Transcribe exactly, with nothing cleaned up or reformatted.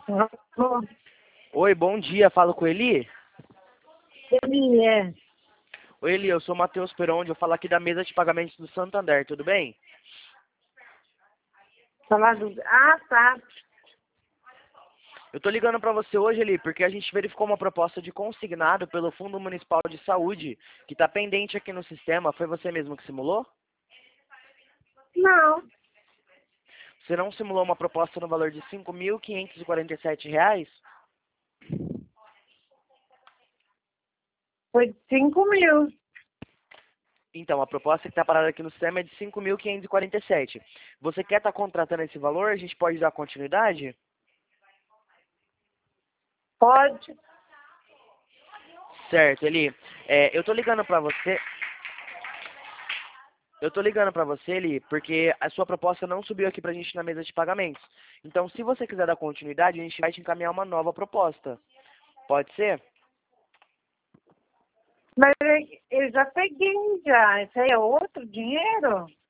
Alô, Oi, bom dia. Falo com Eli? ele é Oi, Eli, eu sou Matheus Peronde, eu falo aqui da mesa de pagamentos do Santander, tudo bem? falar do... Ah, tá. Eu tô ligando pra você hoje, Eli, porque a gente verificou uma proposta de consignado pelo Fundo Municipal de Saúde, que tá pendente aqui no sistema. Foi você mesmo que simulou? Não, Você não simulou uma proposta no valor de cinco mil quinhentos e quarenta e sete reais? foi de cinco mil. Então, a proposta que está parada aqui no sistema é de cinco mil quinhentos e quarenta e sete. Você quer estar contratando esse valor? A gente pode dar continuidade? Pode. Certo, Eli. É, eu tô ligando pra você. Eu tô ligando pra você, Eli, porque a sua proposta não subiu aqui pra gente na mesa de pagamentos. Então, se você quiser dar continuidade, a gente vai te encaminhar uma nova proposta. Pode ser? Mas eu eu já peguei já. Esse aí é outro dinheiro?